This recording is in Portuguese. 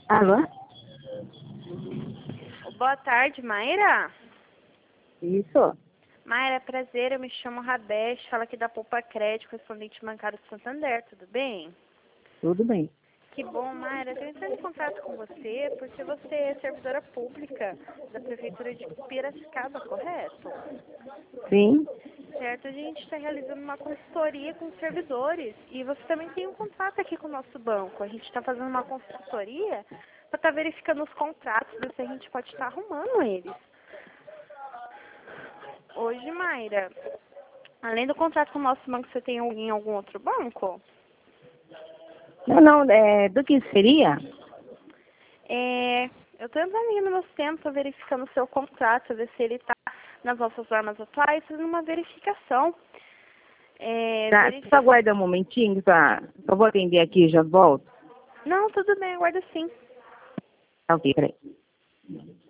Alô? Boa tarde, Mayra. Isso. Mayra, prazer, eu me chamo Rabesh, falo aqui da Poupa Crédito, correspondente bancário de Santander, tudo bem? Tudo bem. Que bom, Mayra, estou entrando em contato com você porque você é servidora pública da Prefeitura de Piracicaba, correto? Sim. Certo, a gente está realizando uma consultoria com os servidores e você também tem um contrato aqui com o nosso banco. A gente está fazendo uma consultoria para estar verificando os contratos, ver se a gente pode estar arrumando eles. Hoje, Mayra, além do contrato com o nosso banco, você tem em algum outro banco? Não, do que seria? Eu estou entrando aqui no meu sistema, verificando o seu contrato, ver se ele está nas nossas normas atuais, fazendo uma verificação. Tá, só aguarda um momentinho, tá? Eu vou atender aqui e já volto. Não, tudo bem, aguarda sim. Tá ok, peraí.